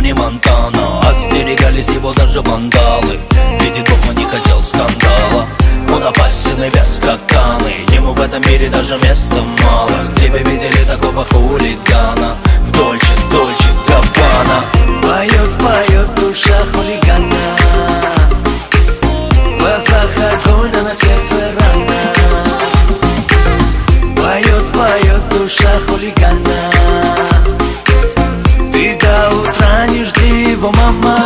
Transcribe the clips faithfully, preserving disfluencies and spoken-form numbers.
Тони Монтана. Остерегались его даже вандалы, видит Бог, он не хотел скандала. Он опасен и бескатанный, ему в этом мире даже места мало. Где вы видели такого хулигана? В Дольче, Дольче Габбана. Поет, поет душа хулигана, в глазах огонь, а на сердце рана. Поет, поет душа хулигана, ты до утра не жди его, мама.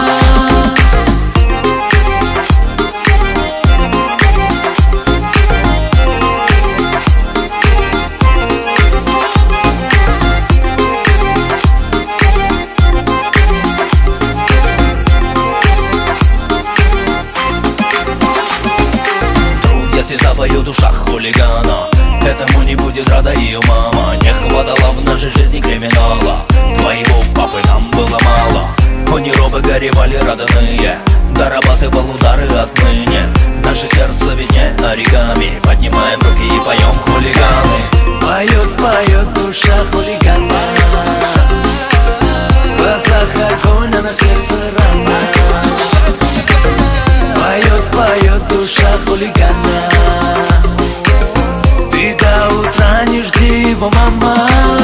Если запоет душа хулигана, этому не будет рада ее мама. Не хватало в нашей жизни криминала, твоего папы нам было мало. Они робы горевали родные, дорабатывал удары отныне. Наше сердце виднее оригами, поднимаем руки и поем хулиганы. Поет, поет душа хулигана, в глазах огонь, а на сердце рана. Поет, поет душа хулигана, ты до утра не жди его, мама.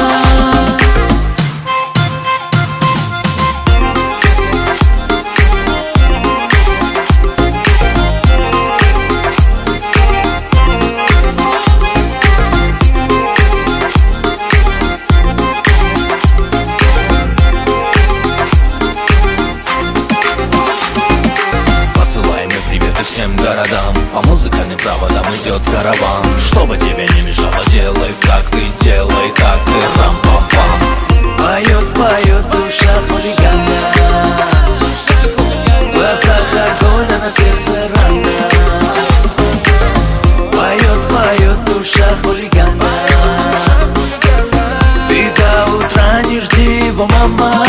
Всем городам по музыкальным проводам идет караван. Чтобы тебе не мешало, делай в такт и делай так и рам-пам-пам. Поет, поет душа хулигана, в глазах огонь, а на сердце рана. Поет, поет душа хулигана, ты до утра не жди его, мама.